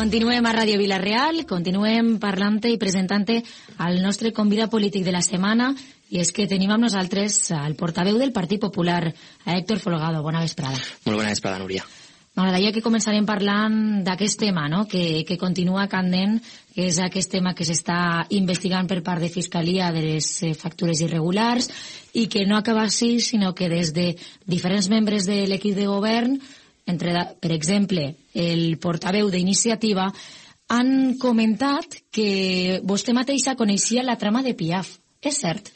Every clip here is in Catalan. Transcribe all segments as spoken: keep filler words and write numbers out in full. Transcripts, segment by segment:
Continuem a Ràdio Vila-real, continuem parlant-te i presentant-te al nostre convidat polític de la setmana, i és que tenim amb nosaltres el portaveu del Partit Popular, a Héctor Folgado. Bona vesprada. Molt bona vesprada, Núria. M'agradaria que començarem parlant d'aquest tema, no?, que, que continua candent, que és aquest tema que s'està investigant per part de Fiscalia de les factures irregulars i que no acaba així, sinó que des de diferents membres de l'equip de govern, entre, per exemple, el portaveu d'Iniciativa, han comentat que vostè mateixa coneixia la trama de Piaf. És cert?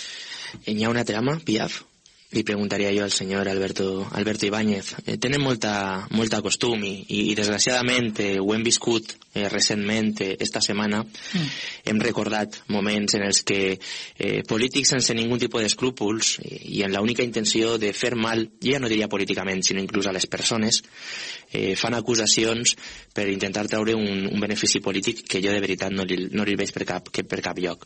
Hi ha una trama, Piaf? Li preguntaria jo al senyor Alberto, Alberto Ibáñez. Eh, tenen molta, molta costum i, i desgraciadament eh, ho hem viscut eh, recentment eh, esta setmana. Mm. Hem recordat moments en els que eh, polítics sense ningun tipus d'escrúpols i, i en l'única intenció de fer mal, ja no diria políticament, sinó inclús a les persones, eh, fan acusacions per intentar treure un, un benefici polític que jo de veritat no li, no li veig per cap, que per cap lloc.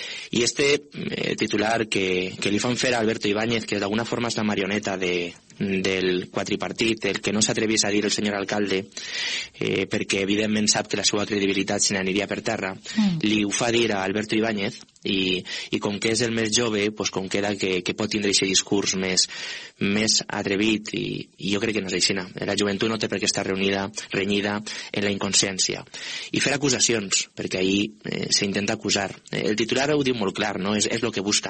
I este eh, titular que, que li fan fer a Alberto Ibáñez, que d'alguna forma és la marioneta de, del quadripartit, el que no s'atrevís a dir el senyor alcalde, eh, perquè evidentment sap que la seva credibilitat se n'aniria per terra, mm. li ho fa dir a Alberto Ibáñez, i, i com que és el més jove, pues com queda que, que pot tindre aquest discurs més, més atrevit, i, i jo crec que no és així. La joventut no té per què estar reunida, renyida en la inconsciència. I fer acusacions, perquè ahir eh, s'intenta acusar. El titular ho diu molt clar, no? És, és el que busca.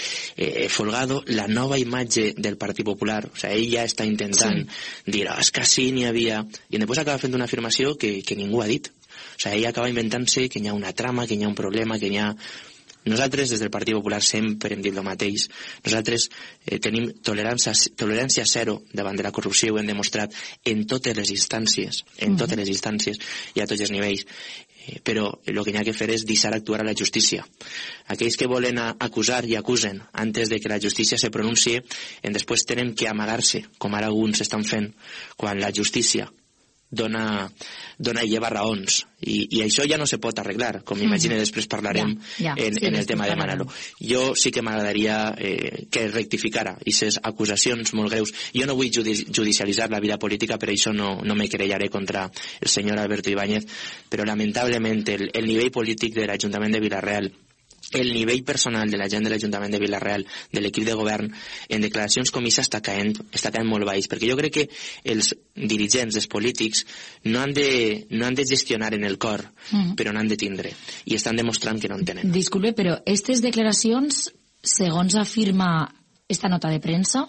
Eh, Folgado, la nova imatge del Partit Popular, o sigui, ell ja està intentant sí. dir, oh, és que sí n'hi havia, i després acaba fent una afirmació que, que ningú ha dit. O sigui, ell acaba inventant-se que hi ha una trama, que hi ha un problema, que hi ha... Nosaltres, des del Partit Popular, sempre hem dit el mateix. Nosaltres eh, tenim tolerància, tolerància zero davant de la corrupció, ho hem demostrat en totes les instàncies, en uh-huh. totes les instàncies i a tots els nivells. Eh, però el que hi ha que fer és deixar actuar a la justícia. Aquells que volen acusar i acusen antes de que la justícia se pronuncie, en després tenen que amagar-se, com ara alguns estan fent, quan la justícia dona, dona i lleva raons, I, i això ja no se pot arreglar, com m'imagino mm. després parlarem ja, ja, en, sí, en el tema de Manalo. Jo sí que m'agradaria eh, que rectificara aquestes acusacions molt greus. Jo no vull judi- judicialitzar la vida política, per això no, no me querellaré contra el senyor Alberto Ibáñez, però lamentablement el, el nivell polític de l'Ajuntament de Vila-real, el nivell personal de la gent de l'Ajuntament de Vila-real, de l'equip de govern, en declaracions com aquesta està caent, està caent molt baix, perquè jo crec que els dirigents, els polítics, no han de, no han de gestionar en el cor, mm. però n'han de tindre, i estan demostrant que no en tenen. Disculpe, però aquestes declaracions, segons afirma esta nota de premsa,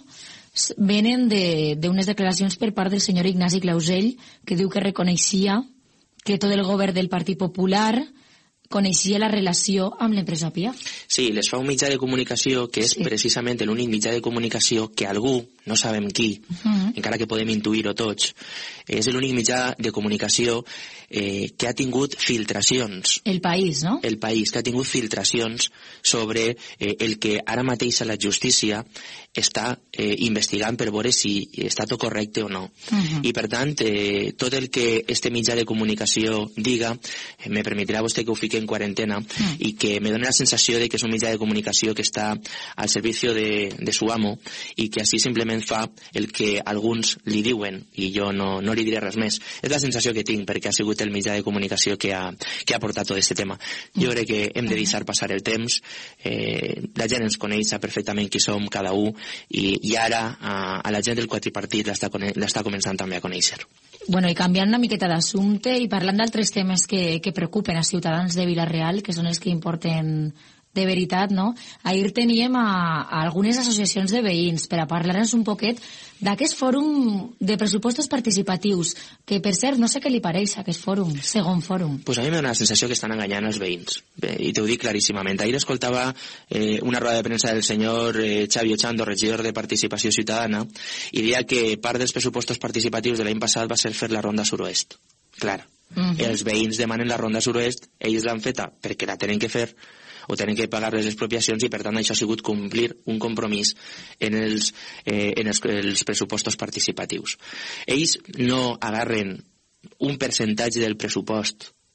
venen d'unes de, declaracions per part del senyor Ignasi Clausell, que diu que reconeixia que tot el govern del Partit Popular coneixia la relació amb l'empresa Piaf. Sí, les fa un mitjà de comunicació que és sí. precisament l'únic mitjà de comunicació que algú, no sabem qui, uh-huh. encara que podem intuir-ho tots, és l'únic mitjà de comunicació eh, que ha tingut filtracions. El País, no? El País, que ha tingut filtracions sobre eh, el que ara mateix la justícia està eh, investigant per veure si està tot correcte o no. Uh-huh. I per tant, eh, tot el que este mitjà de comunicació diga, eh, me permetrà vostè que ho fiqui en quarantena mm. i que me dona la sensació de que és un mitjà de comunicació que està al servicio de, de su amo i que així simplement fa el que alguns li diuen i jo no, no li diré res més. És la sensació que tinc perquè ha sigut el mitjà de comunicació que ha, que ha portat tot aquest tema. Jo crec que hem de deixar passar el temps, eh, la gent ens coneix, sap perfectament qui som cada un i, i ara a, a la gent del quadripartit l'està començant també a conèixer. Bueno, i canviant una miqueta d'assumpte i parlant d'altres temes que, que preocupen a ciutadans de Vila-real, que són els que importen de veritat, no? Ahir teníem a, a algunes associacions de veïns per a parlar-nos un poquet d'aquest fòrum de pressupostos participatius, que per cert, no sé què li pareix aquest fòrum, segon fòrum. Pues a mi m'ha donat la sensació que estan enganyant els veïns, bé, i t'ho dic claríssimament. Ahir escoltava eh, una roda de premsa del senyor eh, Xavi Ochando, regidor de Participació Ciutadana, i deia que part dels pressupostos participatius de l'any passat va ser fer la ronda suroest. Clar, uh-huh. els veïns demanen la ronda suroest, ells l'han feta perquè la tenen que fer, o tenen que pagar les expropiacions i per tant això ha sigut complir un compromís en els, eh, en els, els pressupostos participatius. Ells no agarren un percentatge del pressupost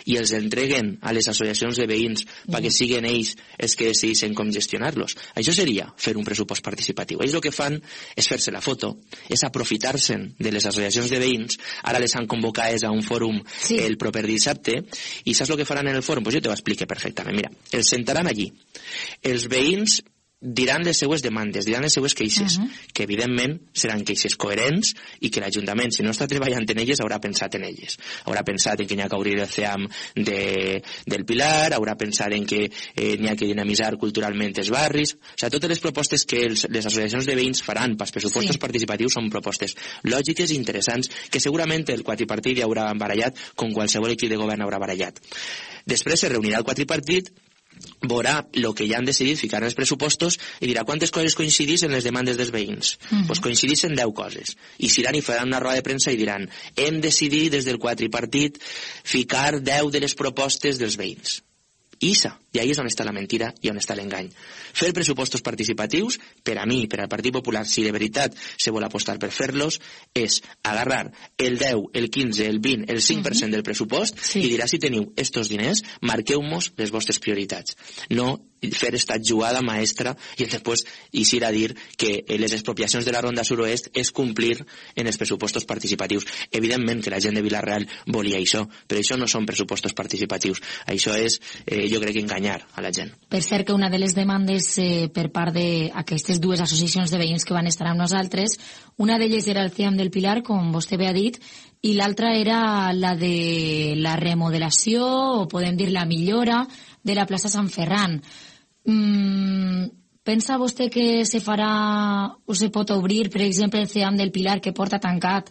i els entreguen a les associacions de veïns mm. perquè siguin ells els que decideixen com gestionar-los. Això seria fer un pressupost participatiu. Ells el que fan és fer-se la foto, és aprofitar-se'n de les associacions de veïns, ara les han convocades a un fòrum sí. el proper dissabte, i saps el que faran en el fòrum? Pues jo te ho explico perfectament. Mira, els sentaran allí. Els veïns diran les seues demandes, diran les seues queixes, uh -huh. que evidentment seran queixes coherents i que l'Ajuntament, si no està treballant en elles, haurà pensat en elles. Haurà pensat en que n'hi ha que obrir el C E A M de, del Pilar, haurà pensat en que eh, n'hi ha que dinamitzar culturalment els barris. O sigui, totes les propostes que els, les associacions de veïns faran pels pressupostos sí. participatius són propostes lògiques i interessants que segurament el quadripartit ja haurà barallat com qualsevol equip de govern haurà barallat. Després se reunirà el quadripartit, veurà el que ja han decidit ficar en els pressupostos i dirà quantes coses coincidís en les demandes dels veïns. Uh-huh. Pues coincidissin deu coses. I si iran i faran una roda de premsa i diran hem decidit des del quadripartit ficar deu de les propostes dels veïns. I isa, i ahí és on està la mentira i on està l'engany. Fer pressupostos participatius, per a mi, per al Partit Popular, si de veritat se vol apostar per fer-los, és agarrar el deu, el quinze, el vint, el cinc per cent del pressupost sí. i dirà si teniu estos diners, marqueu-mos les vostres prioritats. No fer esta jugada maestra i després eixir a dir que les expropiacions de la Ronda Suroest és complir en els pressupostos participatius. Evidentment que la gent de Vila-real volia això, però això no són pressupostos participatius. Això és, eh, jo crec, enganyar a la gent. Per cert que una de les demandes eh, per part d'aquestes dues associacions de veïns que van estar amb nosaltres, una d'elles era el C E A M del Pilar, com vostè bé ha dit, i l'altra era la de la remodelació, o podem dir la millora, de la plaça Sant Ferran. Mm, pensa vostè que se farà o se pot obrir, per exemple, el C E A M del Pilar que porta tancat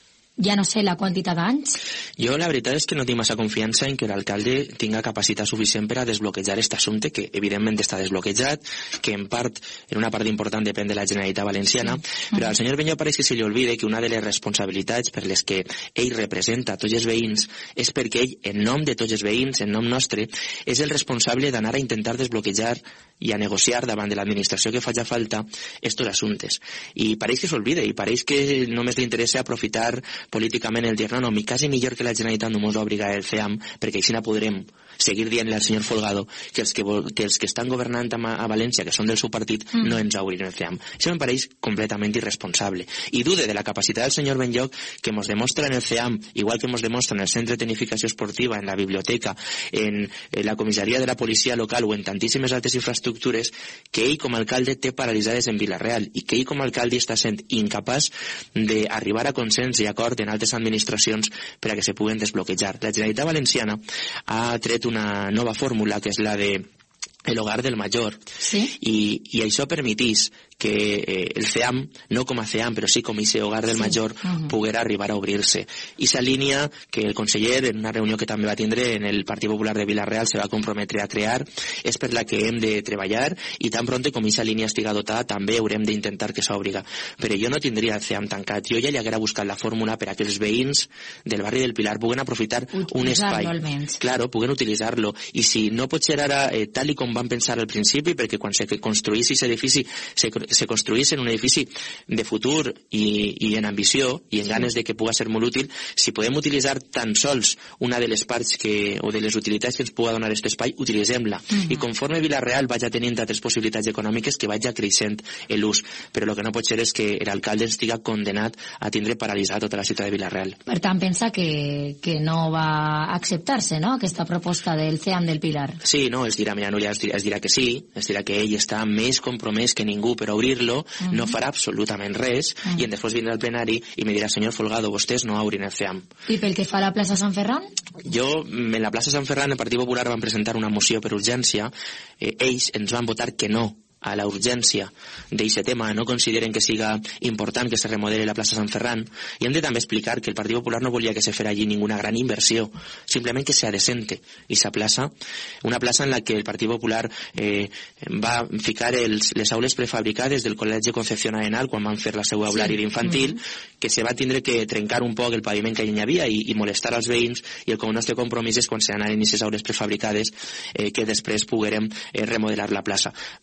ja no sé la quantitat d'anys? Jo la veritat és que no tinc massa confiança en que l'alcalde tinga capacitat suficient per a desbloquejar aquest assumpte, que evidentment està desbloquejat, que en part, en una part important depèn de la Generalitat Valenciana, sí. però al senyor Benyó pareix que se li olvide que una de les responsabilitats per les que ell representa tots els veïns és perquè ell, en nom de tots els veïns, en nom nostre, és el responsable d'anar a intentar desbloquejar i a negociar davant de l'administració que faci falta estos assumptes. I pareix que s'olvide, i pareix que només li interessa aprofitar políticament el dir, no, no, mi quasi millor que la Generalitat no mos obliga el C E A M, perquè així no podrem seguir dient-li al senyor Folgado que els que, que els que estan governant a, a València, que són del seu partit, mm. no ens obrin el C E A M. Això em pareix completament irresponsable. I dude de la capacitat del senyor Benlloc, que mos demostra en el C E A M, igual que mos demostra en el Centre de Tecnificació Esportiva, en la biblioteca, en, en la comissaria de la policia local o en tantíssimes altres infraestructures, que ell com a alcalde té paralitzades en Vila-real i que ell com a alcalde està sent incapaç d'arribar a consens i acord en altres administracions per a que se puguen desbloquejar. La Generalitat Valenciana ha tret una nova fórmula, que és la de el hogar del major, sí? I, i això permetís que eh, el C E A M, no com a C E A M, però sí com a ese hogar del sí. major, uh-huh. poguera arribar a obrir-se. I esa línia que el conseller, en una reunió que també va tindre en el Partit Popular de Vila-real, se va comprometre a crear, és per la que hem de treballar, i tan pronto com esa línia estiga dotada, també haurem d'intentar que s'obriga. Però jo no tindria el C E A M tancat. Jo ja li haguera buscat la fórmula per a que els veïns del barri del Pilar puguen aprofitar un espai. Claro, puguen utilitzar-lo. I si no pot ser ara eh, tal i com van pensar al principi, perquè quan se construís aquest edifici se se construís en un edifici de futur i, i en ambició i en sí. ganes de que puga ser molt útil, si podem utilitzar tan sols una de les parts que, o de les utilitats que ens puga donar aquest espai, utilitzem-la. Uh-huh. I conforme Vila-real vagi tenint altres possibilitats econòmiques, que vagi creixent l'ús. Però el que no pot ser és que l'alcalde estiga condenat a tindre paralitzat tota la ciutat de Vila-real. Per tant, pensa que, que no va acceptar-se, no?, aquesta proposta del C E A M del Pilar. Sí, no, es dirà, mira, Núria, es dirà, es dirà que sí, es dirà que ell està més compromès que ningú per obrir-lo, uh-huh. no farà absolutament res, uh-huh. i després vindrà al plenari i me dirà, senyor Folgado, vostès no obrin el C E A M. I pel que fa a la plaça Sant Ferran? Jo, en la plaça Sant Ferran, el Partit Popular van presentar una moció per urgència, eh, ells ens van votar que no a la urgència d'aquest tema, no consideren que siga important que se remodele la plaça Sant Ferran, i hem de també explicar que el Partit Popular no volia que se fera allí ninguna gran inversió, simplement que se adecente esa plaça, una plaça en la que el Partit Popular eh, va ficar els, les aules prefabricades del Col·legi Concepción Arenal quan van fer la seva aulari sí. d'infantil, mm-hmm. que se va tindre que trencar un poc el paviment que hi havia i, i molestar als veïns, i el nostre compromís és quan se anaren aquestes aules prefabricades eh, que després poguérem eh, remodelar la plaça. Vaig anar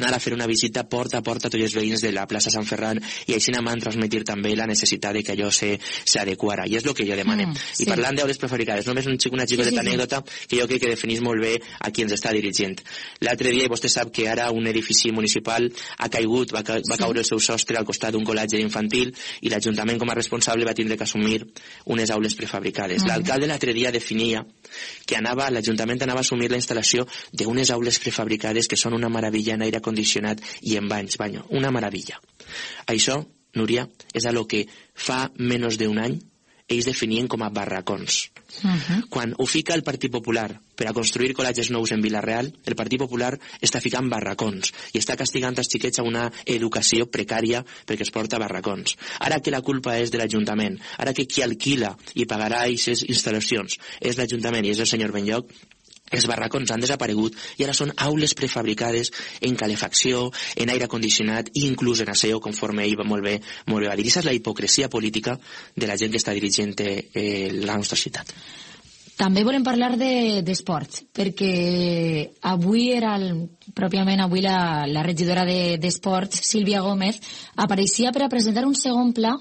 anar a fer una visita porta a porta a tots els veïns de la plaça Sant Ferran i així anar a transmetre també la necessitat de que allò s'adequara, i és el que jo demanem. Mm, sí. I parlant d'aules prefabricades, només un xic, una xicoteta sí, sí, anècdota que jo crec que definís molt bé a qui ens està dirigint. L'altre dia, i vostè sap que ara un edifici municipal ha caigut, va, ca va sí. caure el seu sostre al costat d'un col·legi infantil i l'Ajuntament com a responsable va tindre que assumir unes aules prefabricades. Mm. L'alcalde l'altre dia definia que anava, l'Ajuntament anava a assumir la instal·lació d'unes aules prefabricades que són una meravella en aire condicionat i en banys, banyo, una meravella. Això, Núria, és a lo que fa menys d'un any ells definien com a barracons. Uh-huh. Quan ho fica el Partit Popular per a construir col·legis nous en Vila-real, el Partit Popular està ficant barracons i està castigant els xiquets a una educació precària perquè es porta barracons. Ara que la culpa és de l'Ajuntament, ara que qui alquila i pagarà aquestes instal·lacions és l'Ajuntament i és el senyor Benlloch, els barracons han desaparegut i ara són aules prefabricades en calefacció, en aire condicionat i inclús en aseo, conforme ell va molt bé, molt bé va dir. Aquesta és la hipocresia política de la gent que està dirigint eh, la nostra ciutat. També volem parlar d'esport, de, perquè avui era, el, pròpiament avui la, la regidora d'Esport, de, Sílvia Gómez, apareixia per a presentar un segon pla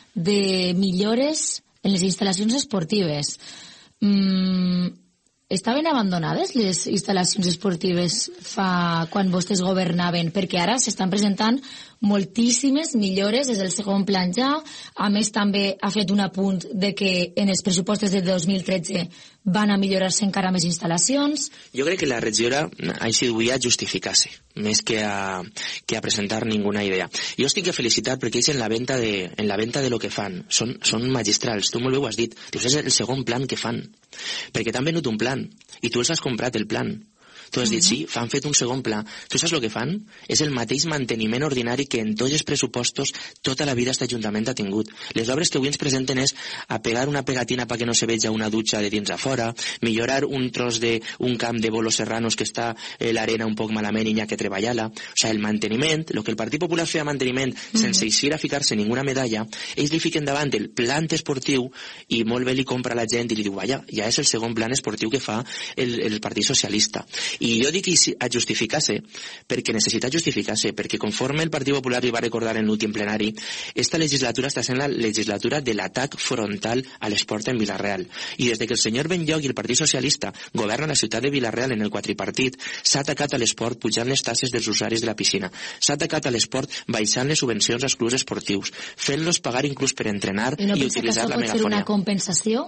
de millores en les instal·lacions esportives. Mm, Estaven abandonades les instal·lacions esportives fa quan vostès governaven, perquè ara s'estan presentant moltíssimes millores des del segon plan ja. A més, també ha fet un apunt de que en els pressupostos de dos mil tretze van a millorar-se encara més instal·lacions. Jo crec que la regidora ha sigut a justificar-se, més que a, que a presentar ninguna idea. Jo estic a felicitar perquè ells en la venda de, en la venda de lo que fan són, són magistrals. Tu molt bé ho has dit. Dius, és el segon plan que fan. Perquè t'han venut un plan i tu els has comprat el plan. Tu has dit, sí, han fet un segon pla. Tu saps el que fan? És el mateix manteniment ordinari que en tots els pressupostos tota la vida aquest Ajuntament ha tingut. Les obres que avui ens presenten és a pegar una pegatina perquè no se veja una dutxa de dins a fora, millorar un tros d'un camp de bolos serranos que està eh, l'arena un poc malament i n'hi ha que treballar-la. O sigui, el manteniment, el que el Partit Popular feia manteniment mm-hmm. sense eixir a ficar-se ninguna medalla, ells li fiquen davant el plan esportiu i molt bé li compra la gent i li diu, vaja, ja és el segon plan esportiu que fa el, el Partit Socialista. I jo dic a justificar-se perquè necessita justificar-se, perquè conforme el Partit Popular li va recordar en l'últim plenari, esta legislatura està sent la legislatura de l'atac frontal a l'esport en Vila-real. I des de que el senyor Benlloch i el Partit Socialista governen la ciutat de Vila-real en el quadripartit, s'ha atacat a l'esport pujant les tasses dels usuaris de la piscina, s'ha atacat a l'esport baixant les subvencions als clubs esportius, fent-los pagar inclús per entrenar i, no i utilitzar la megafonia. I no pensa que això pot ser una compensació?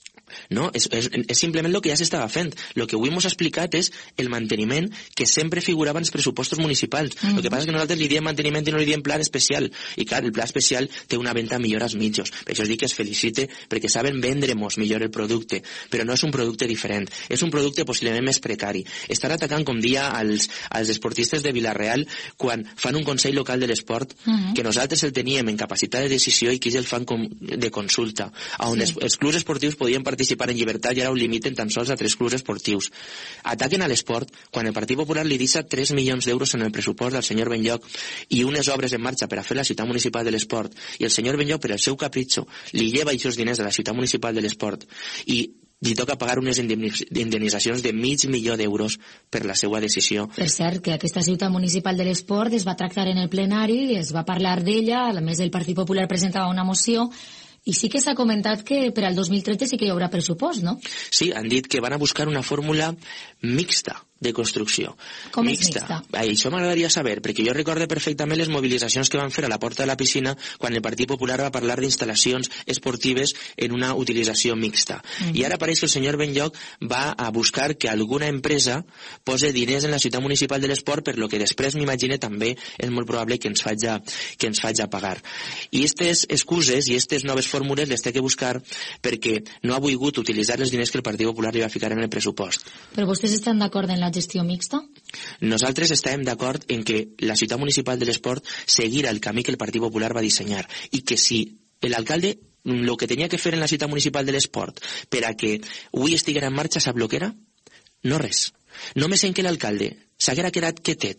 No, és, és, és simplement el que ja s'estava fent. El que avui ens ha explicat és el manteniment que sempre figurava en els pressupostos municipals. Mm-hmm. El que passa és que nosaltres li diem manteniment i no li diem plan especial. I clar, el pla especial té una venda millor als mitjos. Per això es dic que es felicite, perquè saben vendre-nos millor el producte, però no és un producte diferent. És un producte possiblement més precari. Estan atacant, com dia, als, als esportistes de Vila-real quan fan un Consell Local de l'Esport, mm-hmm. que nosaltres el teníem en capacitat de decisió i que ells el fan com de consulta, on sí. els, els clubs esportius podien participar participar en llibertat i ara ho limiten tan sols a tres clubs esportius. Ataquen a l'esport quan el Partit Popular li deixa tres milions d'euros en el pressupost del senyor Benlloch i unes obres en marxa per a fer la ciutat municipal de l'esport, i el senyor Benlloch, per al seu capritxo, li lleva aquests diners a la ciutat municipal de l'esport i li toca pagar unes indemnitzacions de mig milió d'euros per la seva decisió. Per cert, que aquesta ciutat municipal de l'esport es va tractar en el plenari, es va parlar d'ella, a més el Partit Popular presentava una moció. I sí que s'ha comentat que per al dos mil tretze sí que hi haurà pressupost, no? Sí, han dit que van a buscar una fórmula mixta de construcció. Com mixta. És mixta? Ai, això m'agradaria saber, perquè jo recordo perfectament les mobilitzacions que van fer a la porta de la piscina quan el Partit Popular va parlar d'instal·lacions esportives en una utilització mixta. Mm-hmm. I ara pareix que el senyor Benlloch va a buscar que alguna empresa pose diners en la ciutat municipal de l'esport, per lo que després m'imagine també és molt probable que ens faci, que ens faci pagar. I aquestes excuses i aquestes noves fórmules les té que buscar perquè no ha volgut utilitzar els diners que el Partit Popular li va ficar en el pressupost. Però vostès estan d'acord en la gestió mixta? Nosaltres estàvem d'acord en que la ciutat municipal de l'esport seguirà el camí que el Partit Popular va dissenyar i que si l'alcalde el que tenia que fer en la ciutat municipal de l'esport per a que avui estiguera en marxa, sap el que era? No res. Només en que l'alcalde s'haguera quedat quietet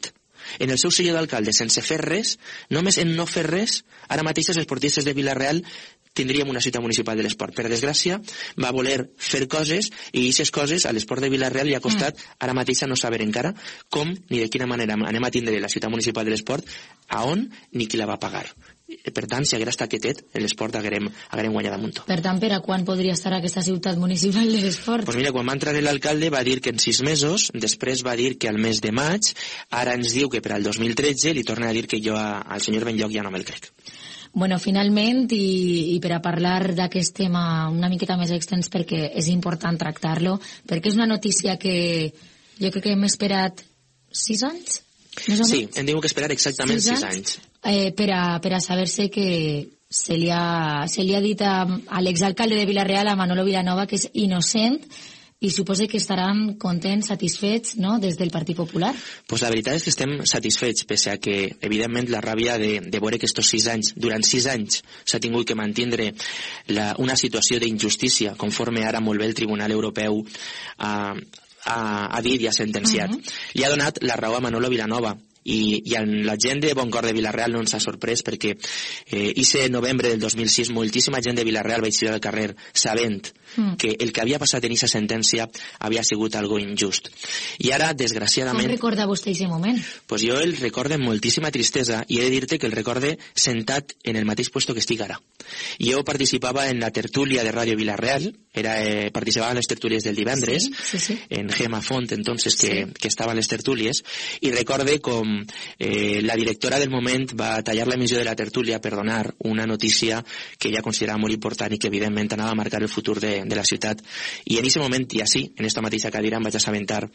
en el seu senyor d'alcalde, sense fer res, només en no fer res, ara mateix els esportistes de Vila-real tindríem una ciutat municipal de l'esport. Per desgràcia, va voler fer coses i aquestes coses a l'esport de Vila-real li ha costat mm. ara mateix a no saber encara com ni de quina manera anem a tindre la ciutat municipal de l'esport, a on ni qui la va pagar. Per tant, si haguera estat quietet, l'esport haguerem, haguerem guanyat damunt. Per tant, per a quan podria estar aquesta ciutat municipal de l'esport? Pues mira, quan va entrar l'alcalde va dir que en sis mesos, després va dir que al mes de maig, ara ens diu que per al dos mil tretze, li torna a dir que jo a, al senyor Benlloc ja no me'l crec. Bueno, finalment, i, i per a parlar d'aquest tema una miqueta més extens, perquè és important tractar-lo, perquè és una notícia que jo crec que hem esperat sis anys? Sí, hem tingut que esperar exactament sis, sis anys. Eh, per, a, per a saber-se que se li ha, se li ha dit a, a l'exalcalde de Vila-real, a Manolo Vilanova, que és innocent, i suposo que estaran contents, satisfets, no?, des del Partit Popular. Pues la veritat és que estem satisfets, pese a que, evidentment, la ràbia de, de veure que estos sis anys, durant sis anys, s'ha tingut que mantindre la, una situació d'injustícia, conforme ara molt bé el Tribunal Europeu ha, ha, ha dit i ha sentenciat. Uh -huh. Li ha donat la raó a Manolo Vilanova, i, i en la gent de Bon Cor de Vila-real no ens ha sorprès perquè eh, ese novembre del dos mil sis moltíssima gent de Vila-real va eixir al carrer sabent mm. que el que havia passat en aquesta sentència havia sigut algo injust. I ara, desgraciadament... Com recorda vostè aquest moment? Pues jo el recorde amb moltíssima tristesa i he de dir-te que el recorde sentat en el mateix puesto que estic ara. Jo participava en la tertúlia de Ràdio Vila-real, era, eh, participava en les tertúlies del divendres, sí, sí, sí. en Gemma Font, entonces, que, sí. que estava en les tertúlies, i recorde com eh, la directora del moment va tallar l'emissió de la tertúlia per donar una notícia que ella considerava molt important i que evidentment anava a marcar el futur de, de la ciutat. I en aquest moment, i així, en esta mateixa cadira, em vaig assabentar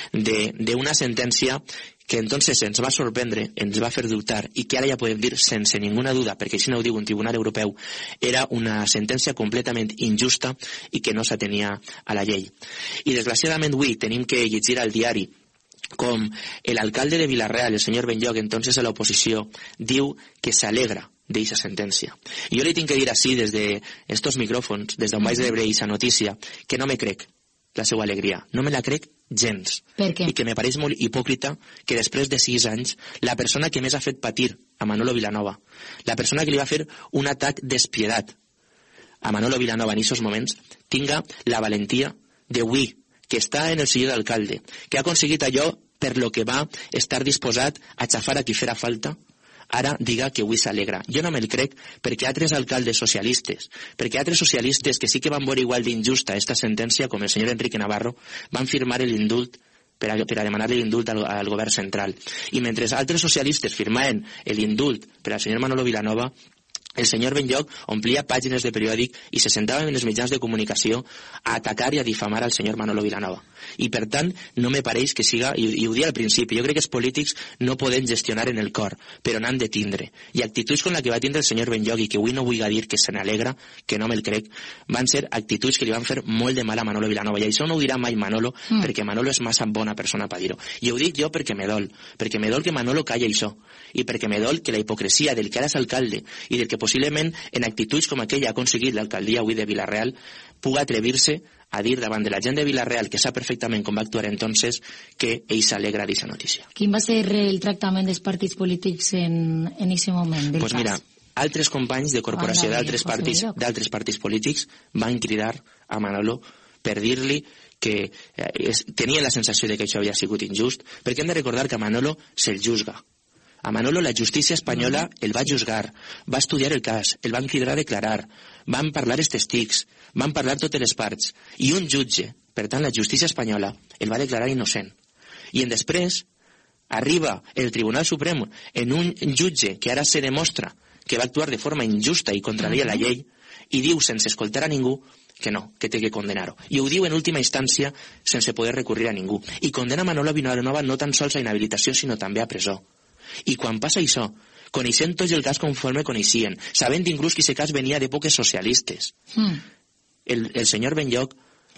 d'una sentència que entonces ens va sorprendre, ens va fer dubtar i que ara ja podem dir sense ninguna duda, perquè així no ho diu un tribunal europeu, era una sentència completament injusta i que no s'atenia a la llei. I desgraciadament avui tenim que llegir al diari com el alcalde de Vila-real, el senyor Benlloc, entonces a l'oposició, diu que s'alegra d'eixa sentència. I jo li tinc que dir així des d'estos micròfons, des d'on vaig rebre eixa notícia, que no me crec la seva alegria. No me la crec gens. Per què? I que me pareix molt hipòcrita que després de sis anys la persona que més ha fet patir a Manolo Vilanova, la persona que li va fer un atac despiedat a Manolo Vilanova en aquests moments, tinga la valentia d'avui, que està en el silló d'alcalde, que ha aconseguit allò per lo que va estar disposat a xafar a qui fera falta, ara diga que avui s'alegra. Jo no me'l crec perquè altres alcaldes socialistes, perquè altres socialistes que sí que van veure igual d'injusta esta sentència, com el senyor Enrique Navarro, van firmar l'indult per a, per a demanar l'indult al, al govern central. I mentre altres socialistes firmaven l'indult per al senyor Manolo Vilanova, el senyor Benlloc omplia pàgines de periòdic i se sentava en els mitjans de comunicació a atacar i a difamar al senyor Manolo Vilanova. I per tant, no me pareix que siga, i, i ho dia al principi, jo crec que els polítics no poden gestionar en el cor, però n'han de tindre. I actituds com la que va tindre el senyor Benlloc i que avui no vull dir que se n'alegra, que no me'l crec, van ser actituds que li van fer molt de mal a Manolo Vilanova. I això no ho dirà mai Manolo, mm. perquè Manolo és massa bona persona per dir-ho. I ho dic jo perquè me dol, perquè me dol que Manolo calla això, i perquè me dol que la hipocresia del que ara és alcalde i del que possiblement en actituds com aquella ha aconseguit l'alcaldia avui de Vila-real puga atrevir-se a dir davant de la gent de Vila-real, que sap perfectament com va actuar entonces, que ell s'alegra d'aquesta notícia. Quin va ser el tractament dels partits polítics en aquest moment? Doncs pues mira, altres companys de corporació d'altres partits, d'altres partits polítics van cridar a Manolo per dir-li que eh, tenia la sensació de que això havia sigut injust, perquè hem de recordar que a Manolo se'l juzga. A Manolo la justícia espanyola el va juzgar, va estudiar el cas, el van cridar a declarar, van parlar els testics, van parlar totes les parts, i un jutge, per tant la justícia espanyola, el va declarar innocent. I en després arriba el Tribunal Suprem en un jutge que ara se demostra que va actuar de forma injusta i contraria la llei, i diu sense escoltar a ningú que no, que té que condenar-ho. I ho diu en última instància sense poder recurrir a ningú. I condena Manolo Vilanova no tan sols a inhabilitació, sinó també a presó. I quan passa això, coneixent tots el cas conforme coneixien, sabent inclús que aquest cas venia d'èpoques socialistes, mm. el, el senyor Benlloc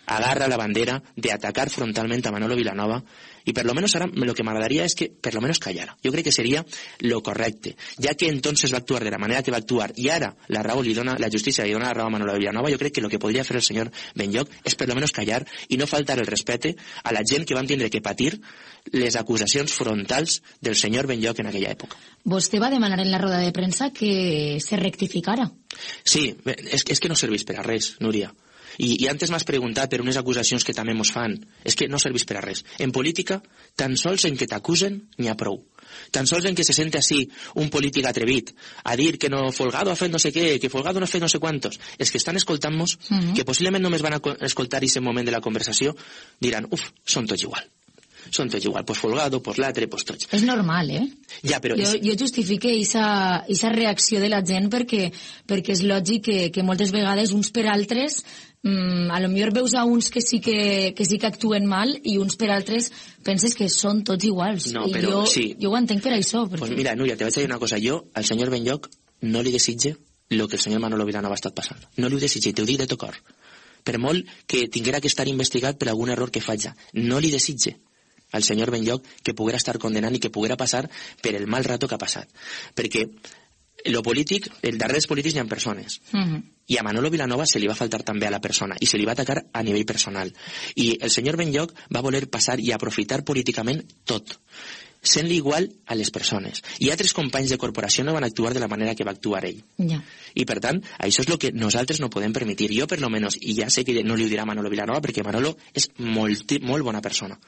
agarra la bandera de atacar frontalmente a Manolo Vilanova, y per lo menos ahora lo que m'agradaria és que per lo menos callara. Jo crec que seria lo correcte, ja que entonces va actuar de la manera que va actuar i ara la raó li dona, la justícia li dona la raó a Manolo Vilanova. Jo crec que lo que podria fer el senyor Benlloch és per lo menos callar i no faltar el respecte a la gent que van tindre que patir les acusacions frontals del senyor Benlloch en aquella època. Vostè va demanar en la roda de premsa que se rectificara. Sí, és, és que no serveix per a res, Núria. I, i antes m'has preguntat per unes acusacions que també mos fan. És que no serveix per a res. En política, tan sols en que t'acusen n'hi ha prou. Tan sols en que se sente així un polític atrevit a dir que no Folgado ha fet no sé què, que Folgado no ha fet no sé quantos, els que estan escoltant-nos, uh-huh. que possiblement només van a escoltar aquest moment de la conversació, diran, uf, són tots igual. Són tots igual, pues Folgado, pues l'altre, pues tots. És normal, eh? Ja, però jo, és... jo justifique aquesta reacció de la gent perquè, perquè és lògic que, que moltes vegades uns per altres mm, a lo millor veus a uns que sí que, que sí que actuen mal i uns per altres penses que són tots iguals. No, I però jo, sí. jo ho entenc per això. Perquè... Pues mira, Núria, te vaig a dir una cosa. Jo, al senyor Benlloch, no li desitge el que el senyor Manolo Vilanova ha estat passant. No li ho desitge, te ho dic de tot cor. Per molt que tinguera que estar investigat per algun error que faig, no li desitge al senyor Benlloch que poguera estar condenant i que poguera passar per el mal rato que ha passat. Perquè lo polític, el darrere dels polítics hi ha persones. Uh-huh. I a Manolo Vilanova se li va faltar també a la persona i se li va atacar a nivell personal. I el senyor Benlloch va voler passar i aprofitar políticament tot, sent-li igual a les persones. I altres companys de corporació no van actuar de la manera que va actuar ell. Yeah. I per tant, això és el que nosaltres no podem permetre. Jo, per lo menos, i ja sé que no li ho dirà Manolo Vilanova, perquè Manolo és molt, molt bona persona.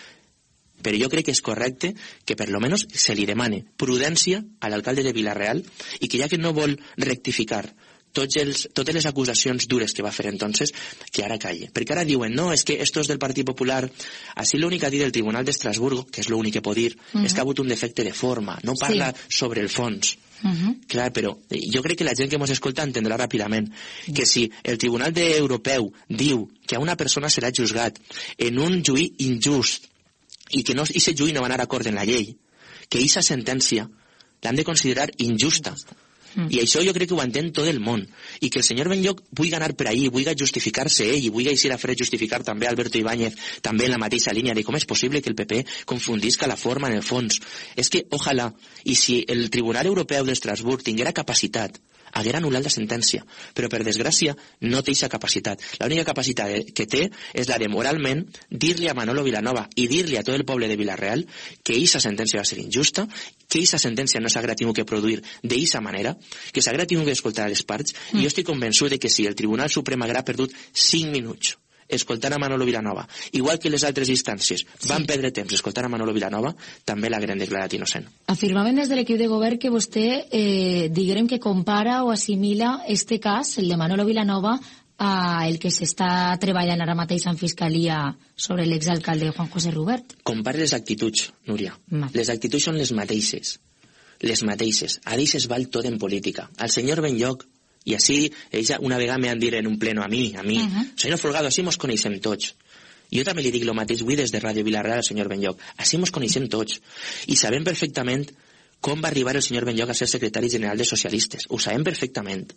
Però jo crec que és correcte que per lo menos se li demane prudència a l'alcalde de Vila-real i que ja que no vol rectificar tots els, totes les acusacions dures que va fer entonces, que ara calle. Perquè ara diuen, no, és que estos del Partit Popular, així l'únic a dir del Tribunal d'Estrasburgo, que és l'únic que pot dir, uh-huh. és que ha hagut un defecte de forma, no parla sí. sobre el fons. Uh-huh. Clar, però jo crec que la gent que ens escolta entendrà ràpidament que si el Tribunal Europeu diu que a una persona serà juzgat en un juí injust i que no, ese juí no va anar d'acord en la llei, que aquesta sentència l'han de considerar injusta. Mm. I això jo crec que ho entén tot el món. I que el senyor Benlloch vulgui anar per ahí, vulgui justificar-se ell, i vulgui eixir a fer justificar també Alberto Ibáñez, també en la mateixa línia de com és possible que el P P confundisca la forma en el fons. És que, ojalà, i si el Tribunal Europeu d'Estrasburg tinguera capacitat, haguera anul·lat la sentència, però per desgràcia no té aquesta capacitat. L'única capacitat que té és la de moralment dir-li a Manolo Vilanova i dir-li a tot el poble de Vila-real que aquesta sentència va ser injusta, que aquesta sentència no s'haguera tingut que produir d'aquesta manera, que s'haguera tingut que escoltar a les parts, mm. i jo estic convençut de que si el Tribunal Suprem haguera perdut cinc minuts escoltant a Manolo Vilanova, igual que les altres instàncies sí. van perdre temps escoltant a Manolo Vilanova, també l'hagueren declarat innocent. Afirmaven des de l'equip de govern que vostè, eh, diguem que compara o assimila este cas, el de Manolo Vilanova, a el que s'està treballant ara mateix en Fiscalia sobre l'exalcalde Juan José Rubert. Compare les actituds, Núria. Ma. Les actituds són les mateixes. Les mateixes. A dins es val tot en política. Al senyor Benlloch, i així, ella una vegada me han dit en un pleno a mi, a mi, uh-huh. senyor Folgado, així mos coneixem tots. Jo també li dic el mateix avui des de Ràdio Vila-real al senyor Benlloch. Així mos coneixem tots. I sabem perfectament com va arribar el senyor Benlloch a ser secretari general de Socialistes. Ho sabem perfectament.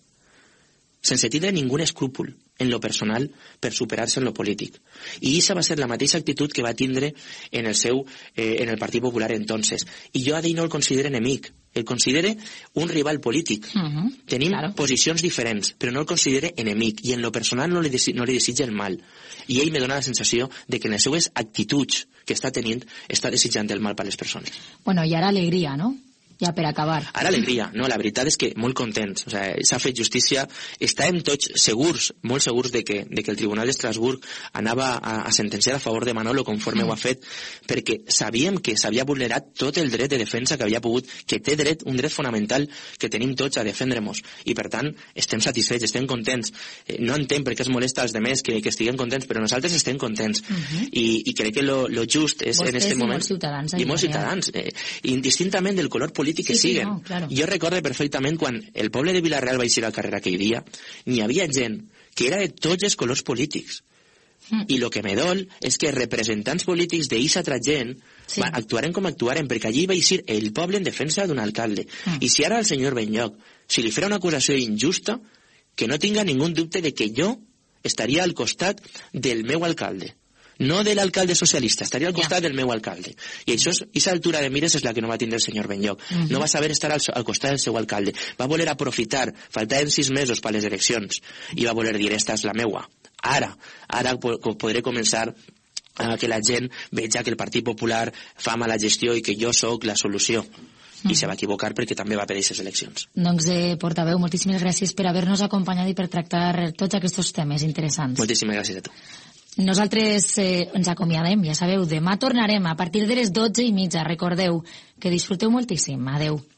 Sense tindre ningú escrúpol en lo personal per superar-se en lo polític. I aquesta va ser la mateixa actitud que va tindre en el seu eh, en el Partit Popular entonces. I jo a ell no el considero enemic, el considere un rival polític. Uh-huh, Tenim claro. posicions diferents, però no el considere enemic, i en lo personal no li, desi no li desitja el mal. I ell me dona la sensació de que en les seues actituds que està tenint està desitjant el mal per a les persones. Bueno, i ara alegria, no? Ja per acabar. Ara alegria, no, la veritat és que molt contents, o sea, s'ha fet justícia, estàvem tots segurs, molt segurs de que, de que el Tribunal d'Estrasburg anava a, a sentenciar a favor de Manolo conforme mm. ho ha fet, perquè sabíem que s'havia vulnerat tot el dret de defensa que havia pogut, que té dret, un dret fonamental que tenim tots a defendre-nos, i per tant estem satisfets, estem contents, eh, no entenc per què es molesta als demés que, que estiguem contents, però nosaltres estem contents, mm-hmm. I, i crec que lo, lo just és Vostès en este moment... Molts ciutadans, i molts ciutadans, eh, indistintament del color polític que sí, siguen. Sí, no, claro. Jo recordo perfectament quan el poble de Vila-real va eixir al carrer aquell dia, n'hi havia gent que era de tots els colors polítics. Mm. I el que me dol és que representants polítics d'eixa altra gent sí. actuaren com actuaren, perquè allí va eixir el poble en defensa d'un alcalde. Mm. I si ara el senyor Benlloch, si li farà una acusació injusta, que no tinga ningú dubte de que jo estaria al costat del meu alcalde, no de l'alcalde socialista, estaria al costat yeah. del meu alcalde. I això, aquesta altura de mires és la que no va tindre el senyor Benlloc. Uh-huh. No va saber estar al, al costat del seu alcalde. Va voler aprofitar, faltaven sis mesos per les eleccions, i va voler dir, esta és la meua. Ara, ara podré començar a que la gent veja que el Partit Popular fa mala gestió i que jo sóc la solució. I se va equivocar perquè també va per aquestes eleccions. Doncs, eh, portaveu, moltíssimes gràcies per haver-nos acompanyat i per tractar tots aquests temes interessants. Moltíssimes gràcies a tu. Nosaltres eh, ens acomiadem, ja sabeu, demà tornarem a partir de les dotze i mitja. Recordeu que disfruteu moltíssim. Adeu.